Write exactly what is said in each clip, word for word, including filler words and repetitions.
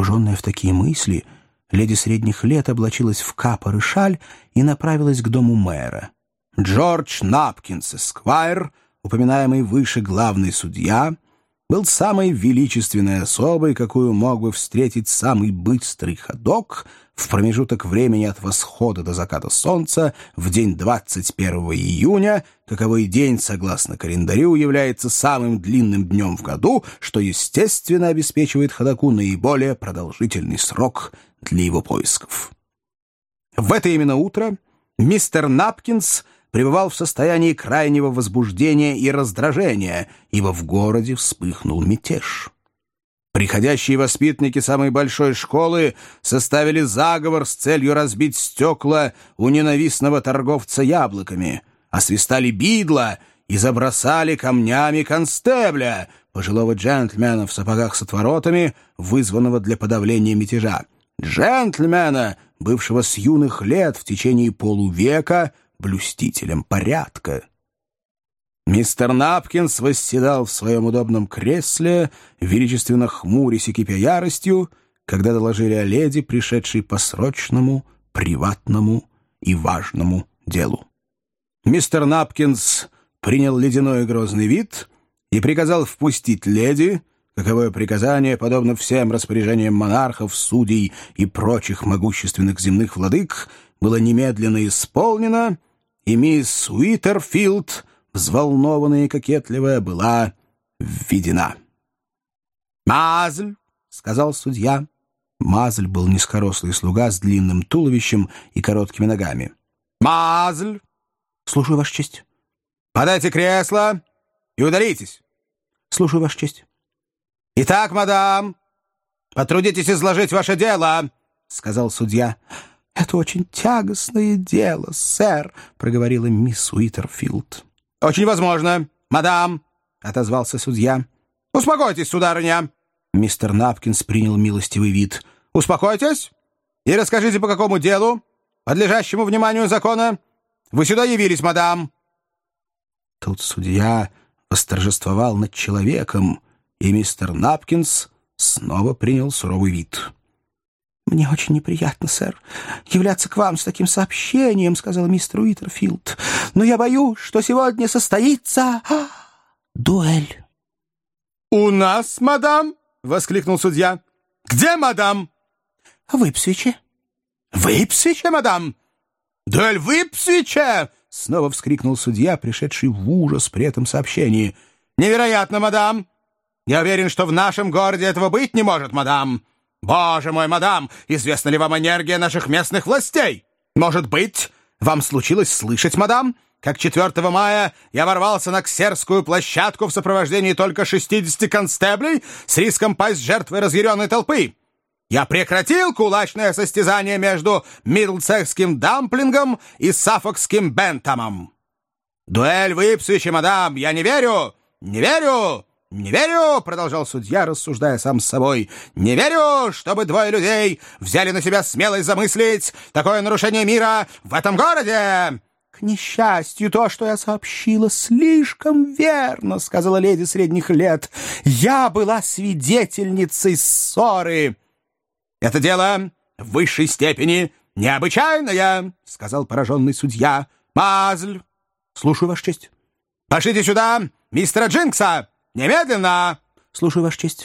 Погруженная в такие мысли, леди средних лет облачилась в капор и шаль и направилась к дому мэра. Джордж Напкинс, эсквайр, упоминаемый выше главный судья, был самой величественной особой, какую мог бы встретить самый быстрый ходок в промежуток времени от восхода до заката солнца в день двадцать первого июня, каковой день, согласно календарю, является самым длинным днем в году, что, естественно, обеспечивает ходоку наиболее продолжительный срок для его поисков. В это именно утро мистер Напкинс пребывал в состоянии крайнего возбуждения и раздражения, ибо в городе вспыхнул мятеж. Приходящие воспитанники самой большой школы составили заговор с целью разбить стекла у ненавистного торговца яблоками, освистали бидла и забросали камнями констебля, пожилого джентльмена в сапогах с отворотами, вызванного для подавления мятежа. Джентльмена, бывшего с юных лет в течение полувека блюстителем порядка. Мистер Напкинс восседал в своем удобном кресле, величественно хмурясь и кипя яростью, когда доложили о леди, пришедшей по срочному, приватному и важному делу. Мистер Напкинс принял ледяной и грозный вид и приказал впустить леди, каковое приказание, подобно всем распоряжениям монархов, судей и прочих могущественных земных владык, было немедленно исполнено, и мисс Уитерфилд, взволнованная и кокетливая, была введена. «Мазль!» — сказал судья. Мазль был низкорослый слуга с длинным туловищем и короткими ногами. «Мазль!» «Слушаю, Ваша честь». «Подайте кресло и удалитесь». «Слушаю, Ваша честь». «Итак, мадам, потрудитесь изложить ваше дело», — сказал судья. «Это очень тягостное дело, сэр», — проговорила мисс Уитерфилд. «Очень возможно, мадам», — отозвался судья. «Успокойтесь, сударыня». Мистер Напкинс принял милостивый вид. «Успокойтесь и расскажите, по какому делу, подлежащему вниманию закона, вы сюда явились, мадам». Тут судья восторжествовал над человеком, и мистер Напкинс снова принял суровый вид. «Мне очень неприятно, сэр, являться к вам с таким сообщением», — сказал мистер Уитерфилд. «Но я боюсь, что сегодня состоится а, дуэль». «У нас, мадам?» — воскликнул судья. «Где, мадам?» «В Ипсвиче». «В Ипсвиче, мадам? Дуэль в Ипсвиче!» — снова вскрикнул судья, пришедший в ужас при этом сообщении. «Невероятно, мадам! Я уверен, что в нашем городе этого быть не может, мадам. Боже мой, мадам, известна ли вам энергия наших местных властей? Может быть, вам случилось слышать, мадам, как четвёртого мая я ворвался на Ксерскую площадку в сопровождении только шестидесяти констеблей с риском пасть жертвой разъяренной толпы? Я прекратил кулачное состязание между мидлсекским дамплингом и саффолкским бентамом. Дуэль в Ипсвиче, мадам, я не верю, не верю!» «Не верю», — продолжал судья, рассуждая сам с собой, «не верю, чтобы двое людей взяли на себя смелость замыслить такое нарушение мира в этом городе». «К несчастью, то, что я сообщила, слишком верно», — сказала леди средних лет. «Я была свидетельницей ссоры». «Это дело в высшей степени необычайное», — сказал пораженный судья. «Мазль». «Слушаю, Ваша честь». «Пошлите сюда мистера Джинкса! Немедленно!» «Слушаю, Ваша честь».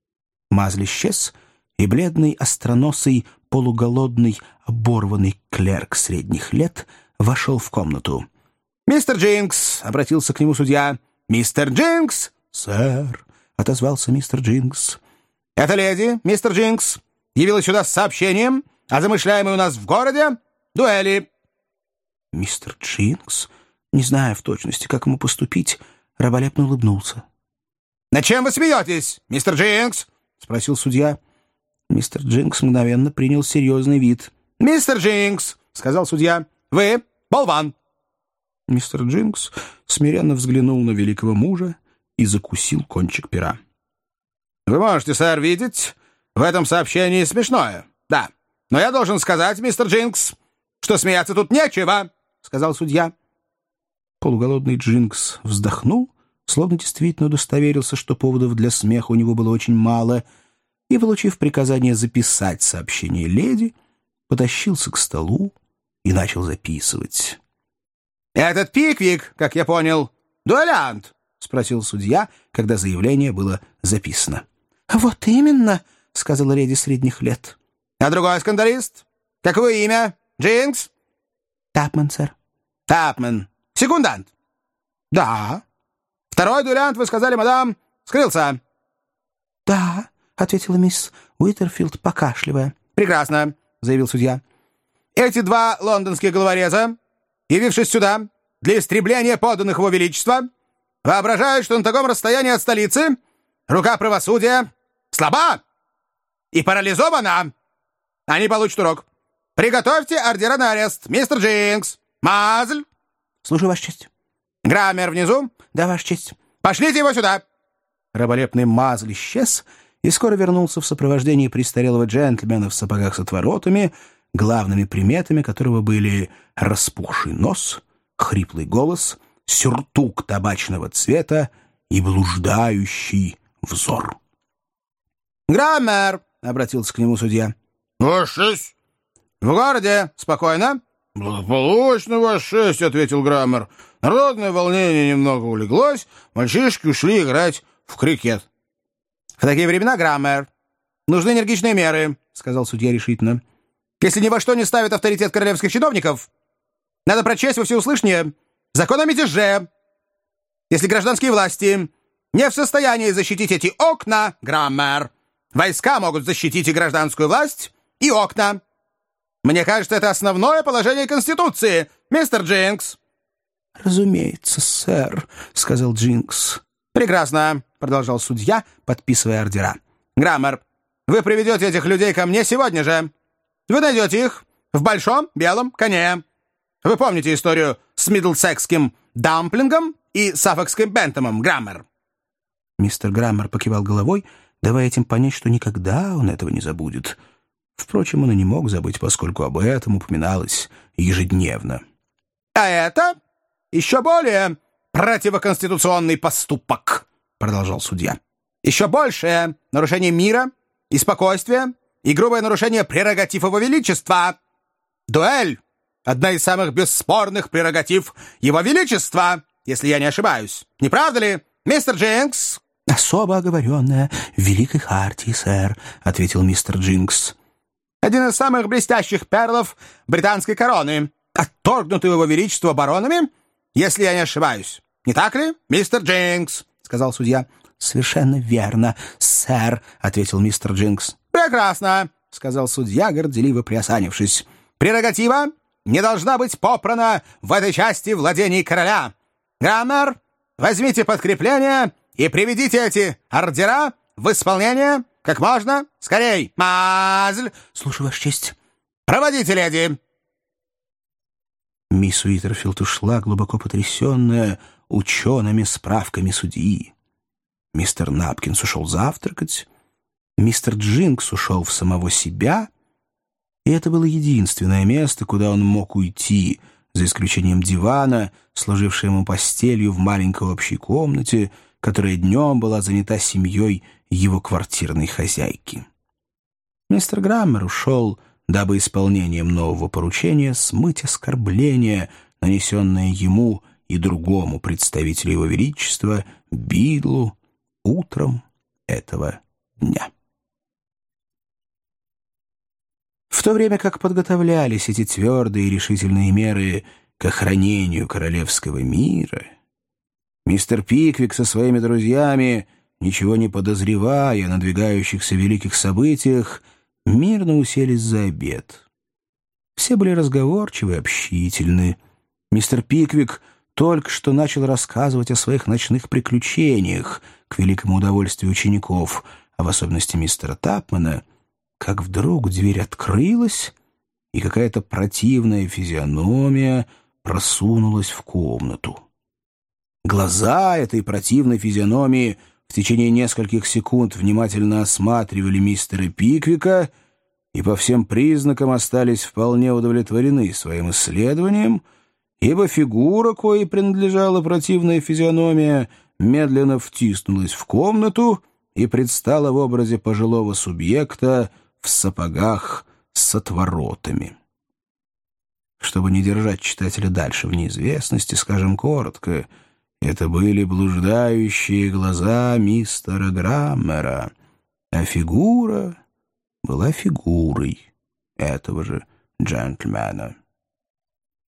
Мазль исчез, и бледный, остроносый, полуголодный, оборванный клерк средних лет вошел в комнату. «Мистер Джинкс!» — обратился к нему судья. «Мистер Джинкс!» «Сэр!» — отозвался мистер Джинкс. «Эта леди, мистер Джинкс, явилась сюда с сообщением о замышляемой у нас в городе дуэли». Мистер Джинкс, не зная в точности, как ему поступить, раболепно улыбнулся. «Над чем вы смеетесь, мистер Джинкс?» — спросил судья. Мистер Джинкс мгновенно принял серьезный вид. «Мистер Джинкс!» — сказал судья. «Вы болван!» Мистер Джинкс смиренно взглянул на великого мужа и закусил кончик пера. «Вы можете, сэр, видеть в этом сообщении смешное. Да, но я должен сказать, мистер Джинкс, что смеяться тут нечего», — сказал судья. Полуголодный Джинкс вздохнул, словно действительно удостоверился, что поводов для смеха у него было очень мало, и, получив приказание записать сообщение леди, потащился к столу и начал записывать. «Этот Пиквик, как я понял, дуэлянт?» — спросил судья, когда заявление было записано. «Вот именно», — сказала леди средних лет. «А другой скандалист? Какое имя? Джинкс?» «Тапман, сэр». «Тапман. Секундант?» «Да». «Второй дуэлянт, вы сказали, мадам, скрылся?» «Да», — ответила мисс Уитерфилд, покашливая. «Прекрасно», — заявил судья. «Эти два лондонских головореза, явившись сюда для истребления подданных его величества, воображают, что на таком расстоянии от столицы рука правосудия слаба и парализована. Они получат урок. Приготовьте ордера на арест, мистер Джинкс. Мазль!» «Слушаю, Ваша честь». «Граммер внизу?» «Да, Ваша честь». «Пошлите его сюда!» Раболепный Мазль исчез и скоро вернулся в сопровождении престарелого джентльмена в сапогах с отворотами, главными приметами которого были распухший нос, хриплый голос, сюртук табачного цвета и блуждающий взор. «Граммер!» — обратился к нему судья. «Ваша честь!» «В городе спокойно?» «Благополучно, Ваша честь!» — ответил Граммер. «Народное волнение немного улеглось, мальчишки ушли играть в крикет». «В такие времена, Граммер, нужны энергичные меры», — сказал судья решительно. «Если ни во что не ставит авторитет королевских чиновников, надо прочесть во всеуслышание закон о мятеже. Если гражданские власти не в состоянии защитить эти окна, Граммер, войска могут защитить и гражданскую власть, и окна. Мне кажется, это основное положение Конституции, мистер Джинкс». «Разумеется, сэр», — сказал Джинкс. «Прекрасно», — продолжал судья, подписывая ордера. «Граммер, вы приведете этих людей ко мне сегодня же. Вы найдете их в большом белом коне. Вы помните историю с мидлсекским дамплингом и саффолкским бентомом, Граммер?» Мистер Граммер покивал головой, давая этим понять, что никогда он этого не забудет. Впрочем, он и не мог забыть, поскольку об этом упоминалось ежедневно. «А это еще более противоконституционный поступок», — продолжал судья. «Еще большее нарушение мира и спокойствия и грубое нарушение прерогатив его величества. Дуэль — одна из самых бесспорных прерогатив его величества, если я не ошибаюсь. Не правда ли, мистер Джинкс?» «Особо оговоренная в Великой Хартии, сэр», — ответил мистер Джинкс. «Один из самых блестящих перлов британской короны, отторгнутый его величество баронами, если я не ошибаюсь. Не так ли, мистер Джинкс?» — сказал судья. «Совершенно верно, сэр», — ответил мистер Джинкс. «Прекрасно», — сказал судья, горделиво приосанившись. «Прерогатива не должна быть попрана в этой части владений короля. Граммер, возьмите подкрепление и приведите эти ордера в исполнение как можно скорей. Мазль!» «Слушаю, Ваша честь». «Проводите, леди!» Мисс Уитерфилд ушла, глубоко потрясенная учеными справками судьи. Мистер Напкинс ушел завтракать, мистер Джинкс ушел в самого себя, и это было единственное место, куда он мог уйти, за исключением дивана, служившего ему постелью в маленькой общей комнате, которая днем была занята семьей его квартирной хозяйки. Мистер Граммер ушел, дабы исполнением нового поручения смыть оскорбление, нанесенное ему и другому представителю его величества, Бидлу, утром этого дня. В то время как подготовлялись эти твердые и решительные меры к охранению королевского мира, мистер Пиквик со своими друзьями, ничего не подозревая о надвигающихся великих событиях, мирно уселись за обед. Все были разговорчивы и общительны. Мистер Пиквик только что начал рассказывать о своих ночных приключениях к великому удовольствию учеников, а в особенности мистера Тапмана, как вдруг дверь открылась, и какая-то противная физиономия просунулась в комнату. Глаза этой противной физиономии в течение нескольких секунд внимательно осматривали мистера Пиквика и по всем признакам остались вполне удовлетворены своим исследованием, ибо фигура, коей принадлежала противная физиономия, медленно втиснулась в комнату и предстала в образе пожилого субъекта в сапогах с отворотами. Чтобы не держать читателя дальше в неизвестности, скажем коротко, это были блуждающие глаза мистера Граммера, а фигура была фигурой этого же джентльмена.